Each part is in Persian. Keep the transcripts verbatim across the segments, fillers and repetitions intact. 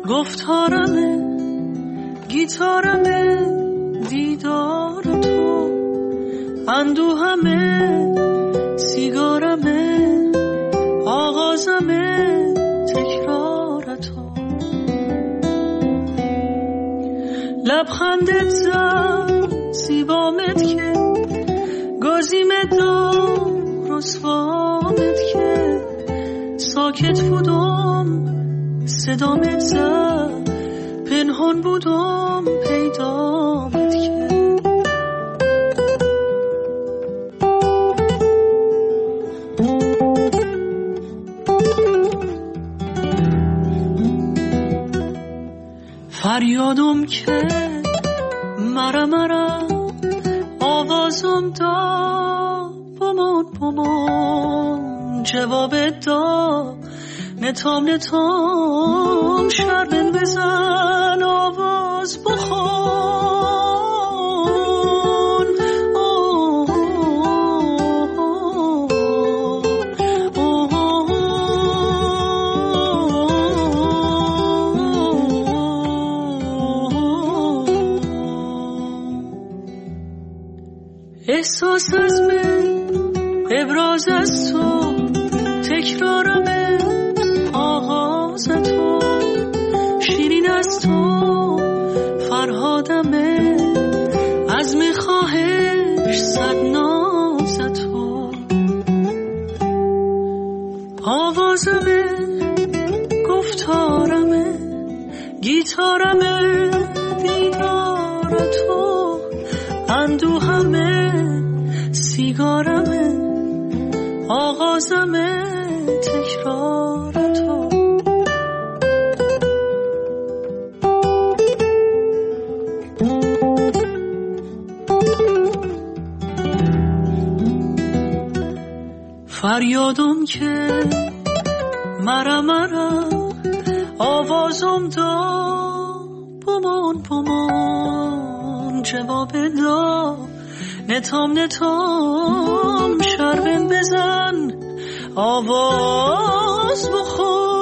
گفتارمه گیتارمه دیدار تو، اندوهمه سیگارمه آغازمه تکرار تو. لبخندت زد سیبامت که گازیمت دار رسوامت که ساکت بودم صدامت زد پنهان بودم پیدامت که فریادم که مرا مرا آوازم دا بمان بمان جواب دا نتام نتام شربن بزن آواز بخون. اوه اوه احساس از من ابراز از تو تکرارمه آغاز تو، شیرین از تو فرهادمه عزم خواهش صد ناز تو. آوازمه گفتارمه گیتارمه دیدار تو، اندوهمه سیگارمه آغازمه تکرار تو. فریادم که مرا مرا آوازم دا بمان بمان جواب دا نتام نتام شربن بزن آواز بخون.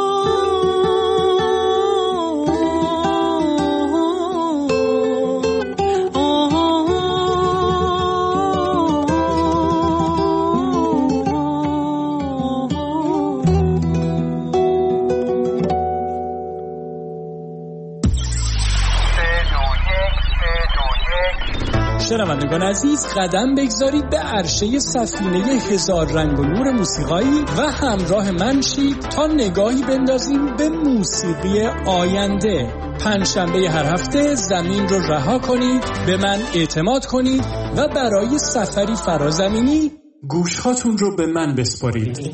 شنوندگان عزیز، قدم بگذارید به عرشه سفینه هزار رنگ و نور موسیقایی و همراه من شید تا نگاهی بندازیم به موسیقی آینده. پنجشنبه هر هفته زمین رو رها کنید، به من اعتماد کنید و برای سفری فرازمینی گوشهاتون رو به من بسپارید.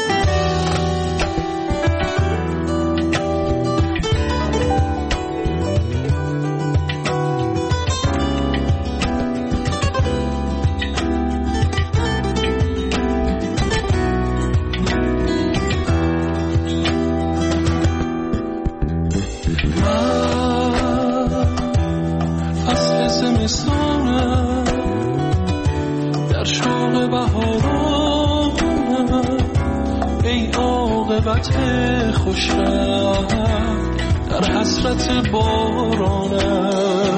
در حسرت بارانم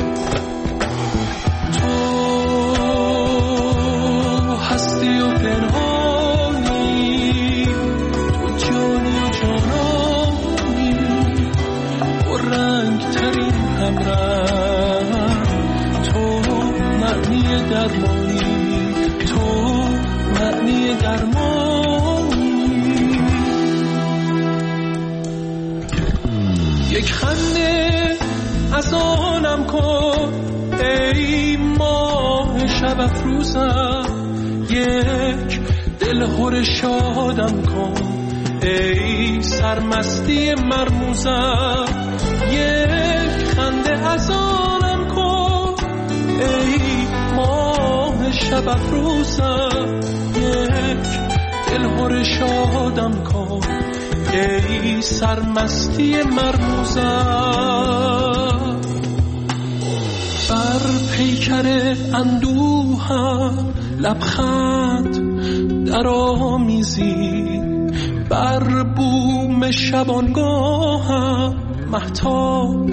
تو هستی و پنهانی، تو جانی و جانانی و رنگ ترین همراه، تو معنی درمانی، تو معنی درمانی. یک خنده از آنم کن ای ماه شب افروزم، یک دلخور شادم کن ای سرمستی مرموزم. یک خنده از آنم کن ای ماه شب افروزم، یک دلخور شادم کن ای سرمستی مرموزم. بر پیکر اندوهم لبخند در آمیزی، بر بوم شبانگاهم مهتاب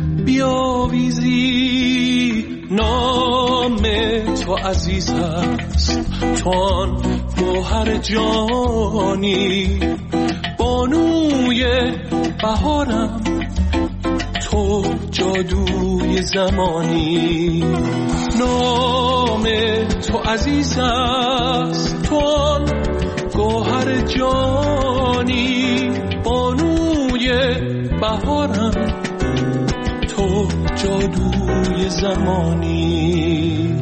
بیاویزی. نام تو عزیز است، تو آن گوهر جانی، بانوی بهارم، تو جادوی زمانی. نام تو عزیز است، تو آن گوهر جانی، بانوی بهارم، تو جادوی زمانی.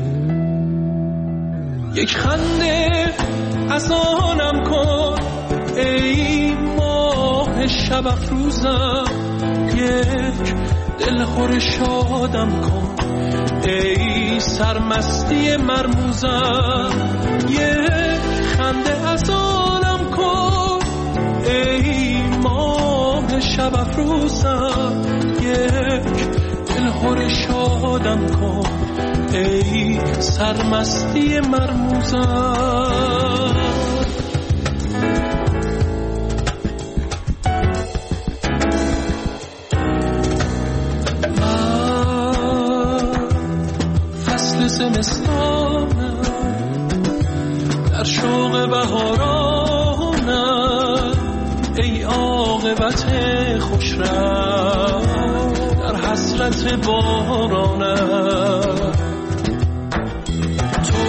یک خنده از آنم کن ای ماه شب افروزم، یک دلخور شادم کن ای سرمستی مرموزم. یک خنده از آنم کن ای ماه شب افروزم، یک دلخور شادم کن ای سرمستی مرموزم. زمستانم در شوق بهارانم، ای عاقبت خوش رنگ در حسرت بارانم. تو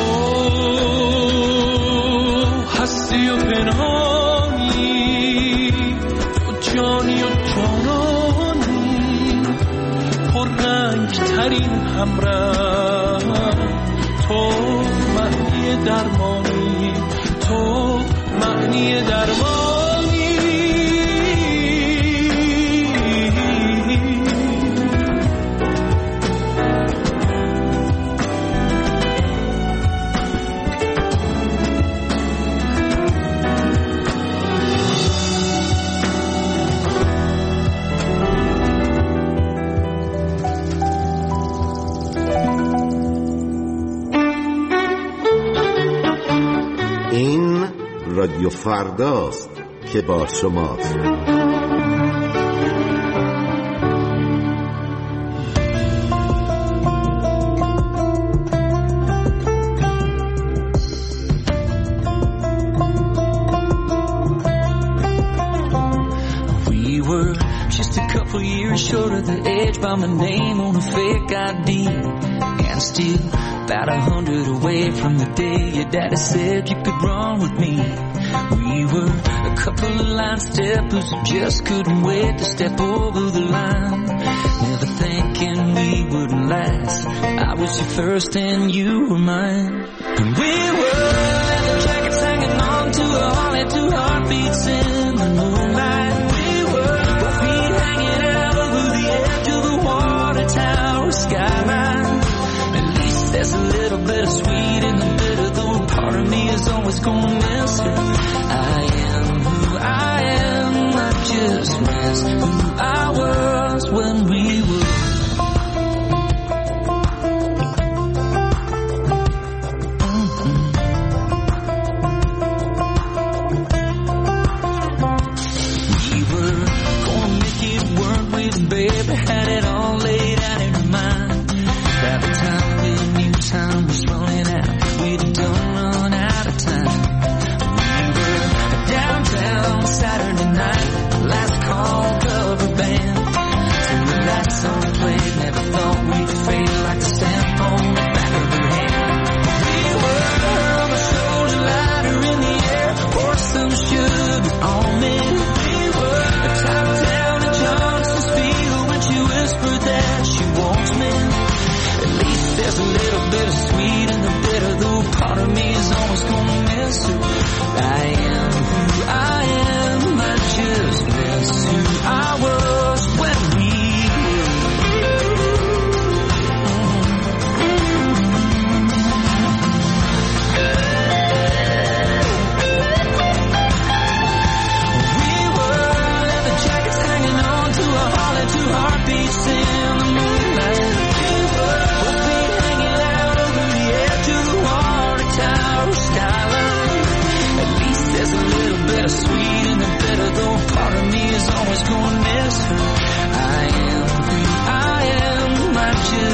هستی و پنهانی، تو جانی و جانانی، پر رنگ ترین همراه، تو معنی درمانی، تو معنی درمانی. رادیو فرداست که با شماست. We were just a couple years short of the edge by my name on a fake I D, and still about a hundred away from the day your daddy said you could run with me. We were a couple of line steppers who just couldn't wait to step over the line, never thinking we wouldn't last. I was your first and you were mine. And we were leather jackets hanging on to a Harley, two heartbeats in the moonlight. We were both feet hanging out over the edge of the water tower skyline. There's a little bit of sweet in the bitter, though part of me is always gonna miss her. I am who I am, I just miss who I was when we were. Mm-hmm. We were gonna make it work with a baby, had it all laid out in her mind. By the time time was running out, we'd done run out of time. We were downtown Saturday night, last call cover band, till the lights on played, never thought we'd fade like a stamp on the back of her hand. We were on a shoulder lighter in the air, pour some sugar on me. We were a top down in Johnson's field when she whispered that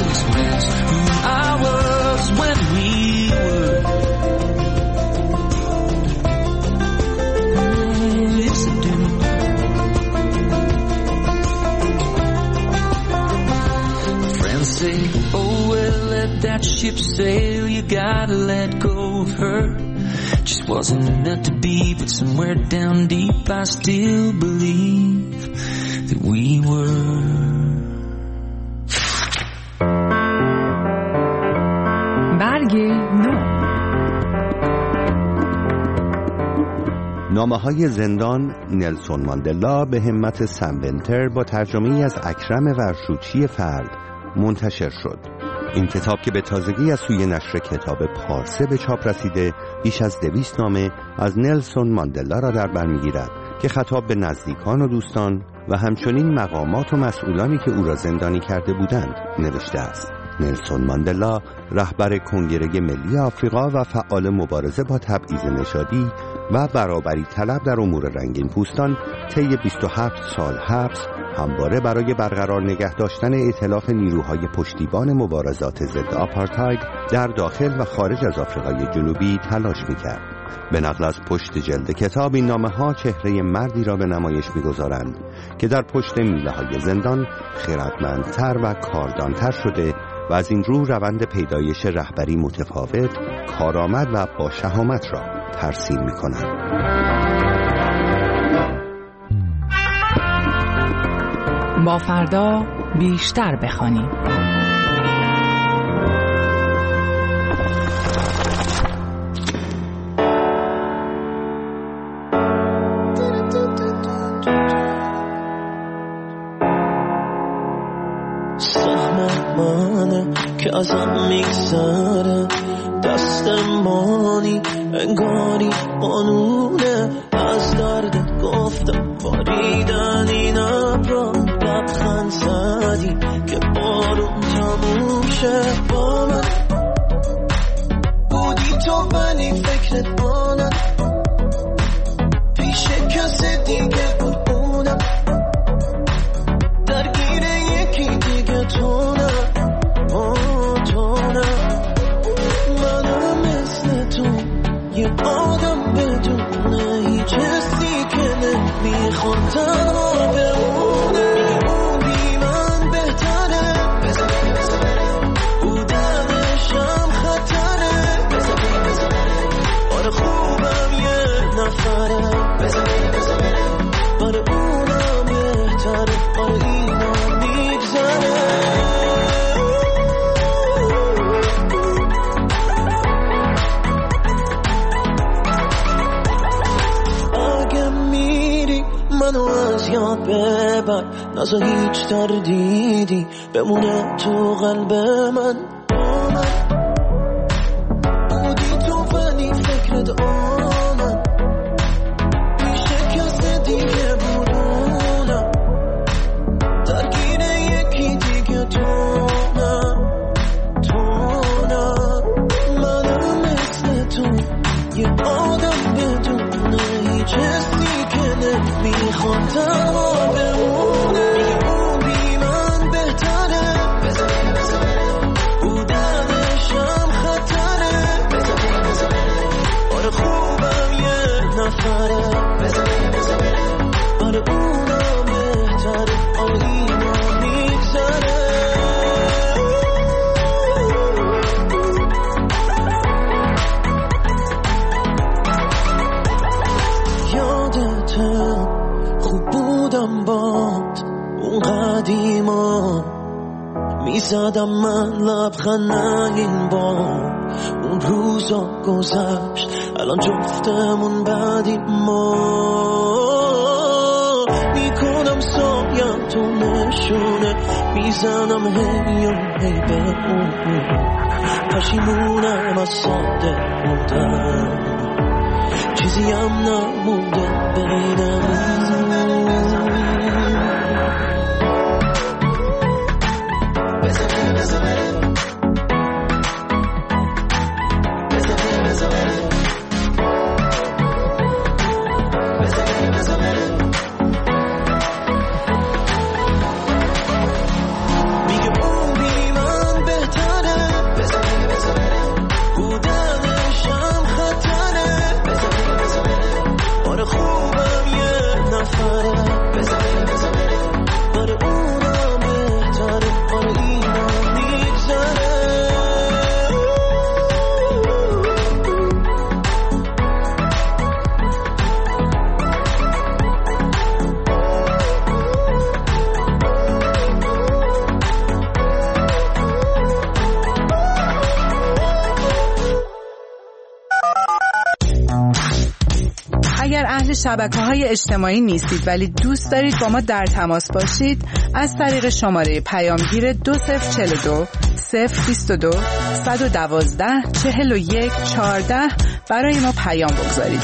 always miss who I was when we were. Yes, I do. Friends say, oh well, let that ship sail, you gotta let go of her. Just wasn't meant to be, but somewhere down deep I still believe that we were. برگ نو. نامه‌های زندان نلسون ماندلا به همت سم ونتر با ترجمه‌ای از اکرم ورشوچی فرد منتشر شد. این کتاب که به تازگی از سوی نشر کتاب پارسه به چاپ رسیده، بیش از دویست نامه از نلسون ماندلا را در بر می‌گیرد که خطاب به نزدیکان و دوستان و همچنین مقامات و مسئولانی که او را زندانی کرده بودند نوشته است. نلسون ماندلا رهبر کنگره ملی آفریقا و فعال مبارزه با تبعیض نژادی و برابری طلب در امور رنگین پوستان طی بیست و هفت سال حبس همواره برای برقرار نگه داشتن ائتلاف نیروهای پشتیبان مبارزات ضد آپارتاید در داخل و خارج از آفریقای جنوبی تلاش می‌کرد. به نقل از پشت جلد کتاب این نامه‌ها چهره مردی را به نمایش می‌گذارند که در پشت میله‌های زندان خردمندتر و کاردانتر شده و از این رو روند پیدایش رهبری متفاوت، کارآمد و با شهامت را ترسیم می‌کنند. با فردا بیشتر بخوانیم. که ازم میگذره دستمانی انگاری قانونه از درد گفتم باریدن این ابرا لبخند زدی که بارون تموم شه با من بودی تو ولی فکرت آنم پیش کسی دیگه بود اونم درگیر یکی دیگه تو نه یه آدم بدونه هیچ حسی که نمیخواد تنها بمونه بی من بهتره بودنشم خطره آره خوبم یه نفره آره اونم بهتره آره اینم میگذره منو از یاد ببر نزا هیچ تردیدی بمونه تو قلب من با من بودی تو ولی فکرت آمد میشه کس دیگه بودونم درگیر یکی دیگه تو نه تو نه منو مثل تو یه آدم بدونه هیچ حسی میخواد تنها بمونه اون بی من بهتره بودنشم خطره آره خوبم یه نفره آره اونم بهتره آره اینم میگذره یادته خوب بودم باد اون قدیما میزدم من لبخند این بار اون روزا گذشت الان جفتمون بعدی ما میکنم سایم تو نشونه میزنم هی و هی به اون پشیمونم از ساده بودم چیزی هم نمونده بینم میگه اون بی من اهل شبکه‌های اجتماعی نیستید ولی دوست دارید با ما در تماس باشید، از طریق شماره پیامگیر دو صفر چهل و دو صفر بیست و دو صد و دوازده چهل و یک چهارده برای ما پیام بگذارید.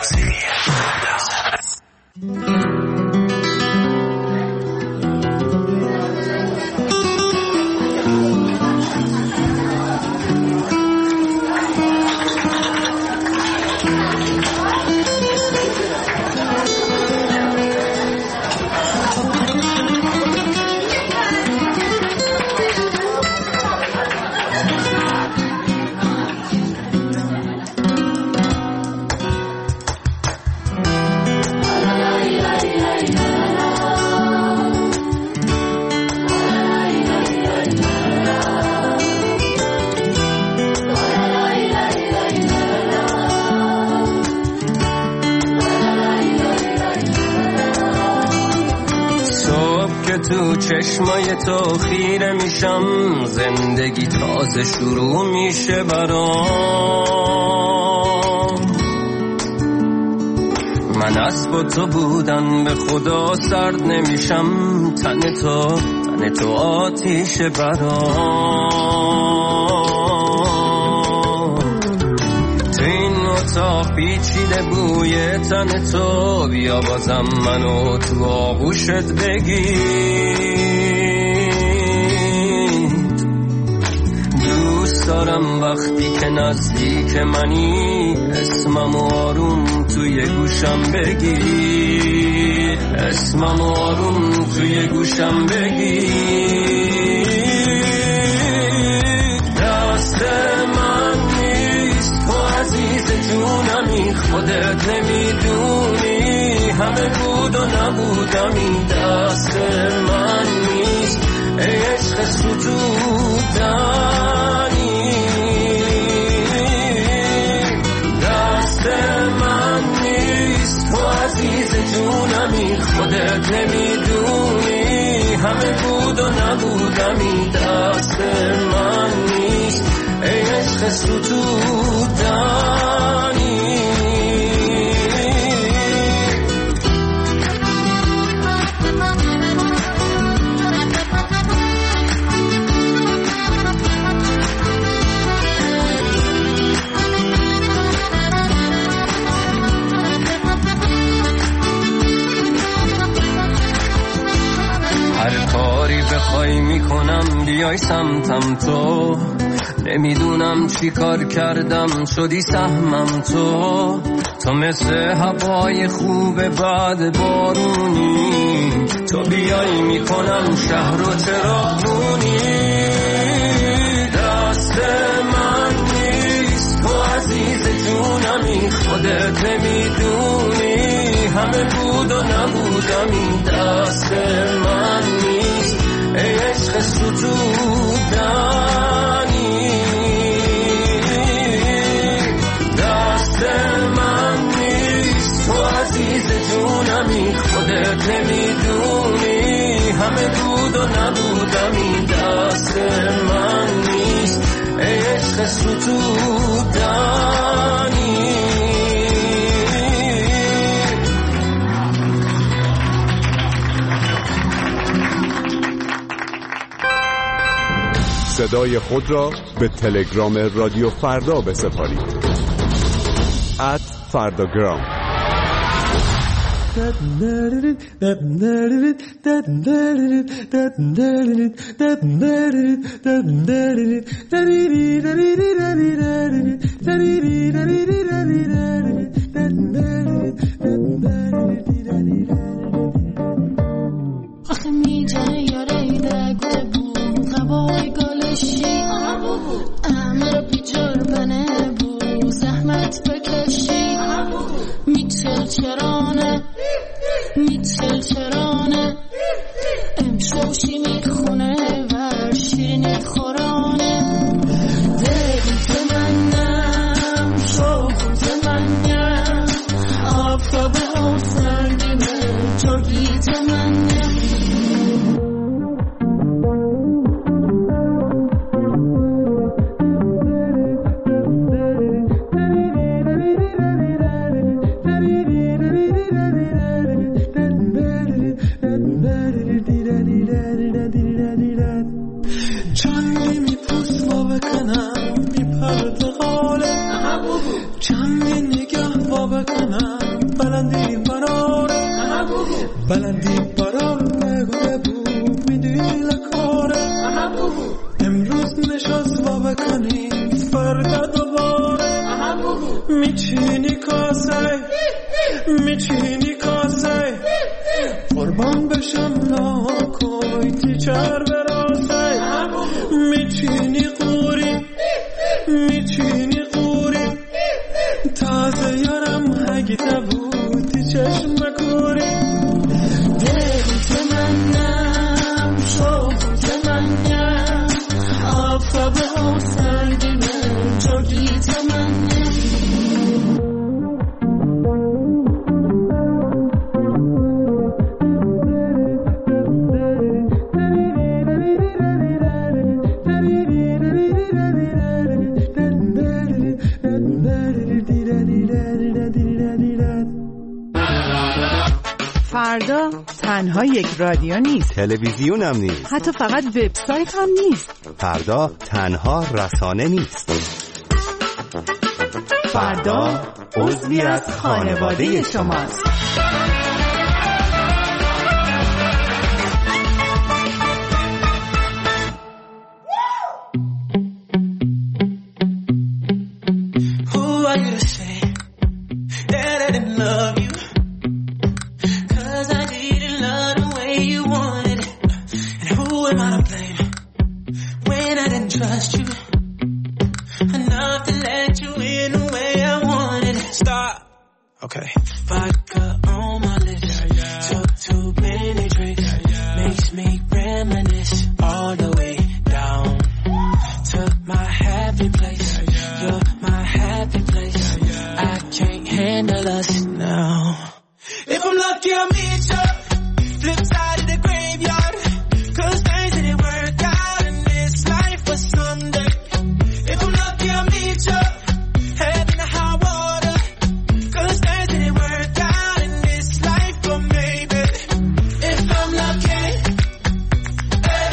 تو چشمای تو خیره میشم، زندگی تازه شروع میشه برام. من اسب تو بودن به خدا سرد نمیشم، تن تو تن تو آتیش برام. تو این اتاق پیچیده بوی تن تو، بیا بازم منو تو آغوشت بگیر. دوست دارم وقتی که نزدیک منی، اسمم آروم توی گوشم بگیر، اسمم آروم توی گوشم بگیر. دست من نیست تو عزیز جونمی، خودت نمیدونی همه بود و نبودمی. دست من نیست ای عشق ستودنی، دست من نیست تو عزیز جونمی، خودت نمیدونی همه بود و نبودمی. دست من نیست ای عشق ستودنی. هر کاری بخوای میکنم بیای سمتم تو، نمیدونم چی کار کردم شدی سهمم تو. تو مثل هوای خوب بعد بارونی، تو بیای میکنم شهر و چراغونی. دست من نیست تو عزیز جونمی، خودت نمیدونی همه بود و نبودمی. دست من نیست ای عشق ستودنی، دست من نیست تو عزیز جونمی، خودت نمیدونی همه بود و نبودمی. دست من نیست ای عشق ستودنی. صدای خود را به تلگرام رادیو فردا بسپارید. ات فرداگرام. آخه میجه یاره ده بود قبای گالشی امر بیجار بنه بود زحمت بکشی میچل چرانه میچل چرانه امشوشی میخونه ور شیرینت خورانه دیت منم شوخت منم آفتاب ها سردیمه میچینی کاسه میچینی کاسه قربان بشم لاکوی تیچر براسه میچینی قوری میچینی قوری تازه یارم هگی نبودی چشم کوری دل تمنم شوق تمنم آفتاب و سنگ من جوگی تمنم فردا تنها یک رادیو نیست، تلویزیون هم نیست، حتی فقط وبسایت هم نیست. فردا تنها رسانه نیست. فردا عضوی از خانواده شماست. Okay. Vodka on my lips, took too many drinks, makes me reminisce all the way down to my happy place. You're my happy place. I can't handle us now. If I'm lucky, I'll meet you flip side of the graveyard, 'cause things didn't work out in this life for someday. If I'm lucky, I'll meet you head in the high water, 'cause things didn't work out in this life, but maybe if I'm lucky, hey,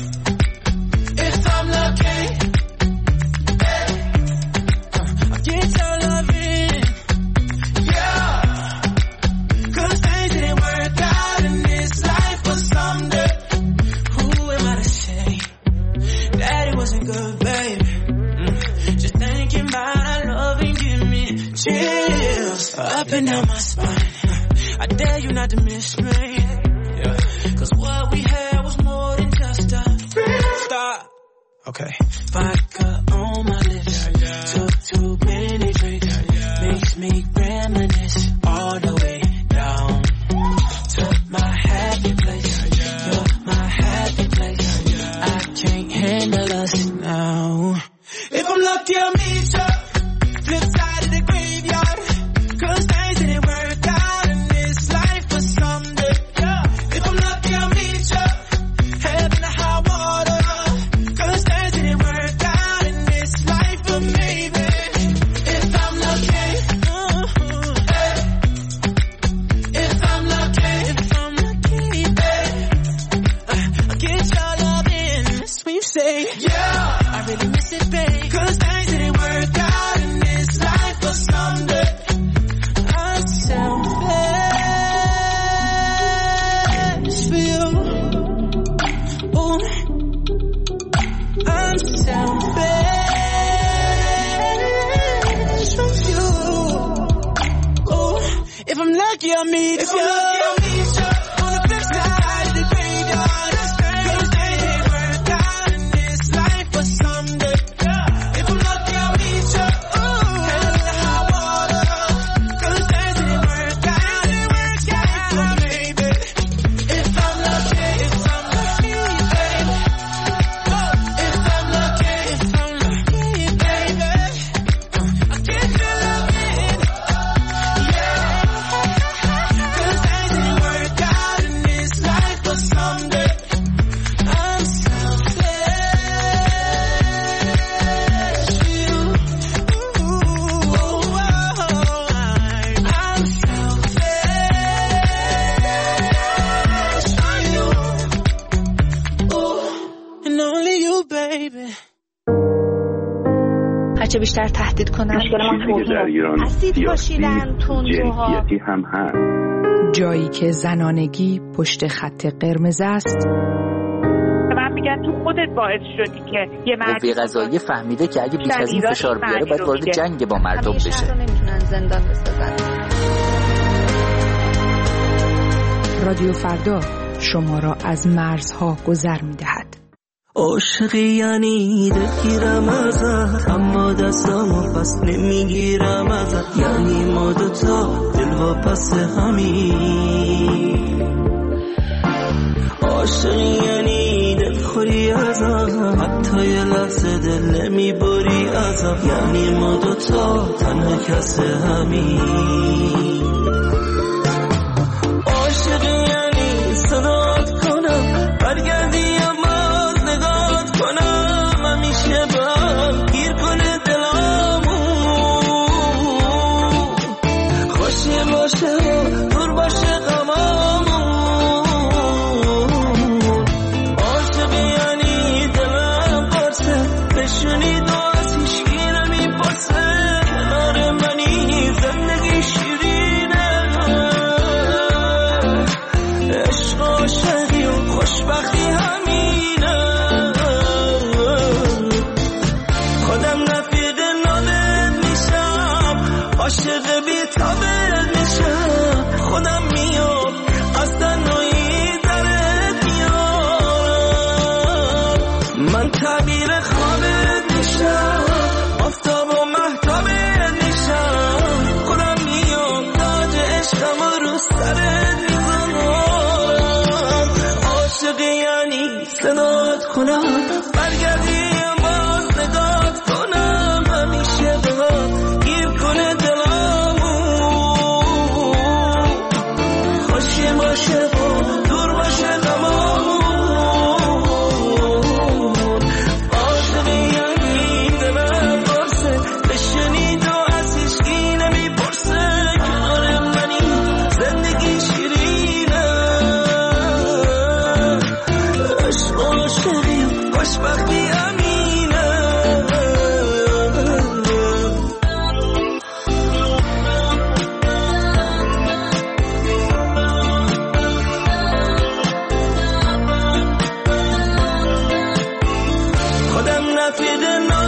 if I'm lucky, hey, I'll get your loving, yeah, 'cause things didn't work out in this life, but someday, who am I to say that it wasn't good, baby? Mm. Just thinking about our love and give me chills up and down my spine. I dare you not to miss me, yeah, 'cause what we had was more than just a friend. Stop. Okay. Vodka on my lips, took too many drinks, makes me reminisce all the way down to my happy place. You're my happy place. I can't handle us now. If I'm lucky, I'll meet you flip side of the graveyard, 'cause things didn't work out in this life for someday. Yeah. If I'm lucky, I'll meet you head in the high water, 'cause things didn't work out in this life, but maybe if I'm lucky, uh, hey, if I'm lucky, if I'm lucky, hey, I'll get your loving. That's when you say, yeah, I really miss it, babe, 'cause things didn't work out in this life, but someday I'm selfish for you. Ooh, I'm selfish for you. Ooh, if I'm lucky, I'll meet if you. If I'm lucky, I'll meet you on the flip side of the graveyard, 'cause things didn't work out in this life, but someday. If I'm lucky, I'll meet you head in the high water, 'cause things didn't work out in this life, but maybe if I'm lucky, if I'm lucky, baby, if I'm lucky, if I'm lucky, baby, I'll get your loving, yeah, 'cause things didn't work out in this life, but someday I'm selfish for you. Ooh, I'm selfish for you. Ooh, and only you, baby. هرچه بیشتر تهدید کنن مشکل در ایران اسید پاشیدن تندروها، جنسیتی هم هست. جایی که زنانگی پشت خط قرمز است، من میگم میگن تو خودت باعث شدی که یه مرد قوه قضاییه فهمیده که اگه بیش از این فشار بیاره باید وارد جنگ با مردم بشه. شهر رو نمیتونن زندان بسازن. رادیو فردا شما را از مرزها گذر می‌دهد. عاشقی یعنی دلگیرم ازت، اما دستامو پس نمیگیرم ازت. یعنی ما دوتا دل و پس همین. عاشقی یعنی دلخوری ازم، حتی یه لحظه دل نمیبری ازم. یعنی ما دوتا تنها کس همین. عاشقی یعنی صدات کنم برگردی اما نگات کنم، همیشه برم گیر کنه دلامو. خوشی باشه و دور باشه غمامو. عاشقی یعنی دلم پرسه بشونی دو از هیچکی نمیپرسه. کنار منی زندگی شیرینه. عشق عاشقی و خوشبختی همینه. خودم رفیق نامت میشم، عاشق بی‌تابت میشم. خودم میام از تنهایی درت میام. من تعبیر خوابت میشم، آفتاب و مهتابت میشم. خودم میام تاج عشقم رو سرت میزنم. عاشقی یعنی صدات کنم برگردی باز نگات کنم، همیشه بهم گیر کنه دلامو. خوشی باشه و دور باشه غمامو. عاشقی یعنی دلم پرسه بشنی دو از هیچکی نمیپرسه. کنار منی زندگی شیرینه. عشق عاشقی و خوشبختی همینه. خودم رفیق